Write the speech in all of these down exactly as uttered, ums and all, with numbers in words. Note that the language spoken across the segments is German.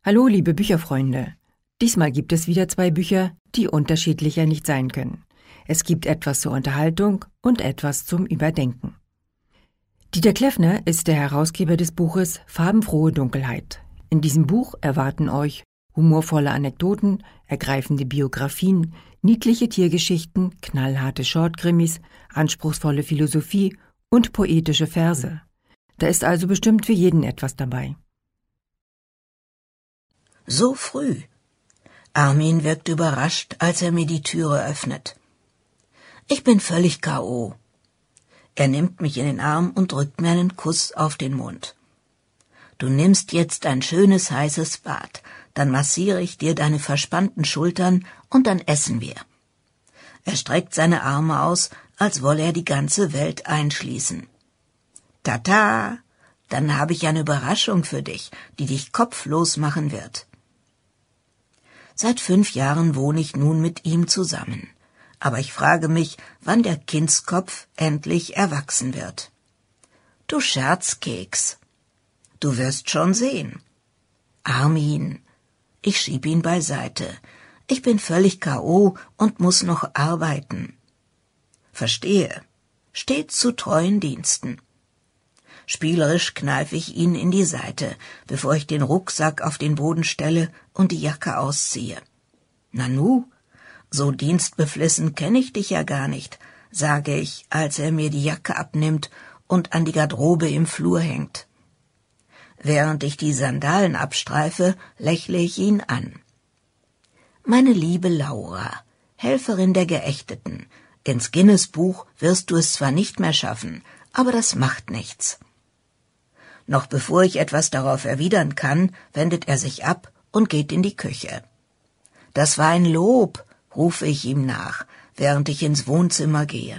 Hallo, liebe Bücherfreunde. Diesmal gibt es wieder zwei Bücher, die unterschiedlicher nicht sein können. Es gibt etwas zur Unterhaltung und etwas zum Überdenken. Dieter Kleffner ist der Herausgeber des Buches Farbenfrohe Dunkelheit. In diesem Buch erwarten euch humorvolle Anekdoten, ergreifende Biografien, niedliche Tiergeschichten, knallharte Shortkrimis, anspruchsvolle Philosophie und poetische Verse. Da ist also bestimmt für jeden etwas dabei. So früh. Armin wirkt überrascht, als er mir die Türe öffnet. Ich bin völlig K O Er nimmt mich in den Arm und drückt mir einen Kuss auf den Mund. Du nimmst jetzt ein schönes heißes Bad, dann massiere ich dir deine verspannten Schultern und dann essen wir. Er streckt seine Arme aus, als wolle er die ganze Welt einschließen. Tata, dann habe ich eine Überraschung für dich, die dich kopflos machen wird. Seit fünf Jahren wohne ich nun mit ihm zusammen. Aber ich frage mich, wann der Kindskopf endlich erwachsen wird. Du Scherzkeks. Du wirst schon sehen. Armin. Ich schieb ihn beiseite. Ich bin völlig K O und muss noch arbeiten. Verstehe. Stets zu treuen Diensten. Spielerisch kneife ich ihn in die Seite, bevor ich den Rucksack auf den Boden stelle und die Jacke ausziehe. Nanu, so dienstbeflissen kenne ich dich ja gar nicht, sage ich, als er mir die Jacke abnimmt und an die Garderobe im Flur hängt. Während ich die Sandalen abstreife, lächle ich ihn an. Meine liebe Laura, Helferin der Geächteten, ins Guinness-Buch wirst du es zwar nicht mehr schaffen, aber das macht nichts. Noch bevor ich etwas darauf erwidern kann, wendet er sich ab und geht in die Küche. Das war ein Lob, rufe ich ihm nach, während ich ins Wohnzimmer gehe.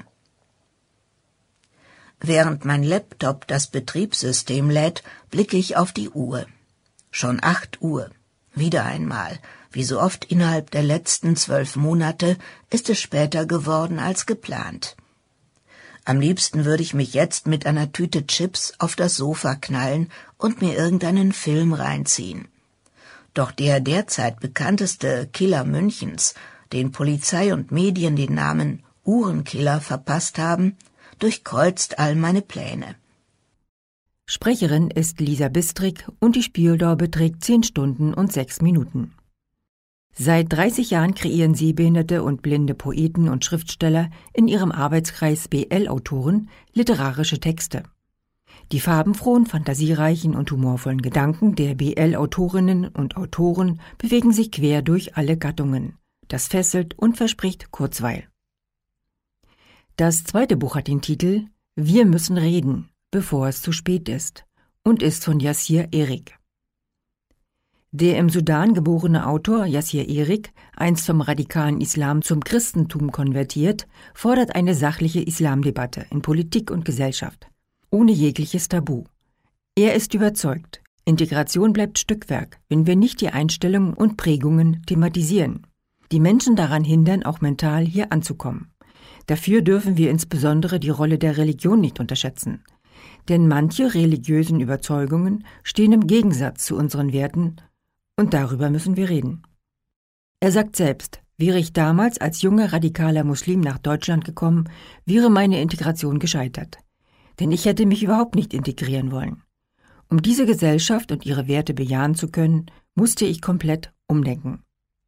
Während mein Laptop das Betriebssystem lädt, blicke ich auf die Uhr. Schon acht Uhr. Wieder einmal, wie so oft innerhalb der letzten zwölf Monate, ist es später geworden als geplant. Am liebsten würde ich mich jetzt mit einer Tüte Chips auf das Sofa knallen und mir irgendeinen Film reinziehen. Doch der derzeit bekannteste Killer Münchens, den Polizei und Medien den Namen Uhrenkiller verpasst haben, durchkreuzt all meine Pläne. Sprecherin ist Lisa Bistrik und die Spieldauer beträgt zehn Stunden und sechs Minuten. Seit dreißig Jahren kreieren sehbehinderte und blinde Poeten und Schriftsteller in ihrem Arbeitskreis B L-Autoren literarische Texte. Die farbenfrohen, fantasiereichen und humorvollen Gedanken der B L-Autorinnen und Autoren bewegen sich quer durch alle Gattungen. Das fesselt und verspricht Kurzweil. Das zweite Buch hat den Titel Wir müssen reden, bevor es zu spät ist und ist von Yassir Erik. Der im Sudan geborene Autor Yassir Erik, einst vom radikalen Islam zum Christentum konvertiert, fordert eine sachliche Islamdebatte in Politik und Gesellschaft, ohne jegliches Tabu. Er ist überzeugt, Integration bleibt Stückwerk, wenn wir nicht die Einstellungen und Prägungen thematisieren, die Menschen daran hindern, auch mental hier anzukommen. Dafür dürfen wir insbesondere die Rolle der Religion nicht unterschätzen, denn manche religiösen Überzeugungen stehen im Gegensatz zu unseren Werten, und darüber müssen wir reden. Er sagt selbst, wäre ich damals als junger radikaler Muslim nach Deutschland gekommen, wäre meine Integration gescheitert. Denn ich hätte mich überhaupt nicht integrieren wollen. Um diese Gesellschaft und ihre Werte bejahen zu können, musste ich komplett umdenken.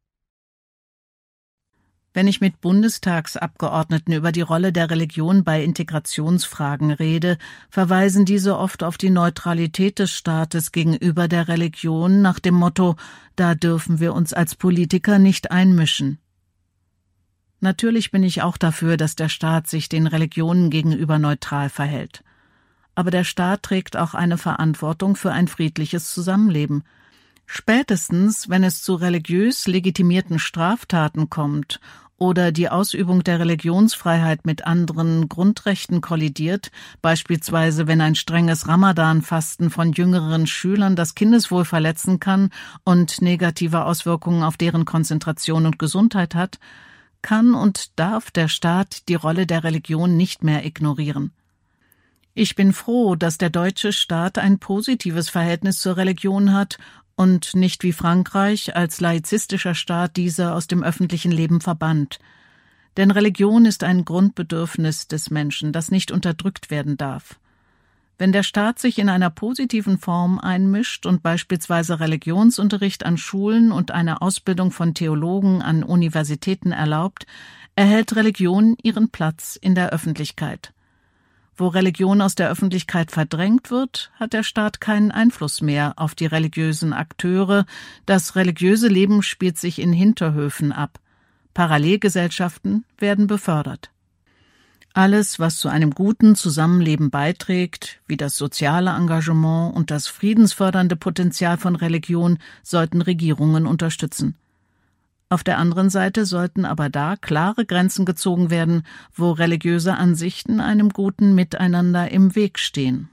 Wenn ich mit Bundestagsabgeordneten über die Rolle der Religion bei Integrationsfragen rede, verweisen diese oft auf die Neutralität des Staates gegenüber der Religion nach dem Motto, da dürfen wir uns als Politiker nicht einmischen. Natürlich bin ich auch dafür, dass der Staat sich den Religionen gegenüber neutral verhält. Aber der Staat trägt auch eine Verantwortung für ein friedliches Zusammenleben. Spätestens, wenn es zu religiös legitimierten Straftaten kommt oder die Ausübung der Religionsfreiheit mit anderen Grundrechten kollidiert, beispielsweise wenn ein strenges Ramadan-Fasten von jüngeren Schülern das Kindeswohl verletzen kann und negative Auswirkungen auf deren Konzentration und Gesundheit hat, kann und darf der Staat die Rolle der Religion nicht mehr ignorieren. Ich bin froh, dass der deutsche Staat ein positives Verhältnis zur Religion hat und nicht wie Frankreich als laizistischer Staat diese aus dem öffentlichen Leben verbannt. Denn Religion ist ein Grundbedürfnis des Menschen, das nicht unterdrückt werden darf. Wenn der Staat sich in einer positiven Form einmischt und beispielsweise Religionsunterricht an Schulen und eine Ausbildung von Theologen an Universitäten erlaubt, erhält Religion ihren Platz in der Öffentlichkeit. Wo Religion aus der Öffentlichkeit verdrängt wird, hat der Staat keinen Einfluss mehr auf die religiösen Akteure. Das religiöse Leben spielt sich in Hinterhöfen ab. Parallelgesellschaften werden befördert. Alles, was zu einem guten Zusammenleben beiträgt, wie das soziale Engagement und das friedensfördernde Potenzial von Religion, sollten Regierungen unterstützen. Auf der anderen Seite sollten aber da klare Grenzen gezogen werden, wo religiöse Ansichten einem guten Miteinander im Weg stehen.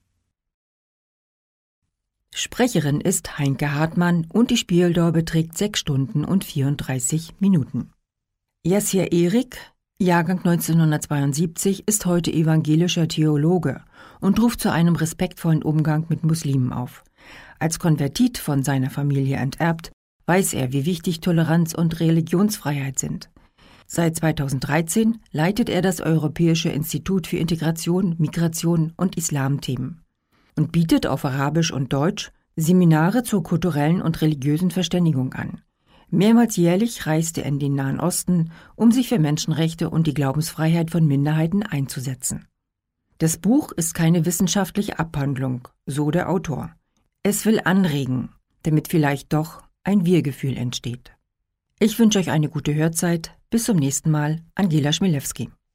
Sprecherin ist Heinke Hartmann und die Spieldauer beträgt sechs Stunden und vierunddreißig Minuten. Yassir Erik, Jahrgang neunzehnhundertzweiundsiebzig, ist heute evangelischer Theologe und ruft zu einem respektvollen Umgang mit Muslimen auf. Als Konvertit von seiner Familie enterbt, weiß er, wie wichtig Toleranz und Religionsfreiheit sind. Seit zweitausenddreizehn leitet er das Europäische Institut für Integration, Migration und Islamthemen und bietet auf Arabisch und Deutsch Seminare zur kulturellen und religiösen Verständigung an. Mehrmals jährlich reist er in den Nahen Osten, um sich für Menschenrechte und die Glaubensfreiheit von Minderheiten einzusetzen. Das Buch ist keine wissenschaftliche Abhandlung, so der Autor. Es will anregen, damit vielleicht doch ein Wir-Gefühl entsteht. Ich wünsche euch eine gute Hörzeit. Bis zum nächsten Mal. Angela Schmilewski.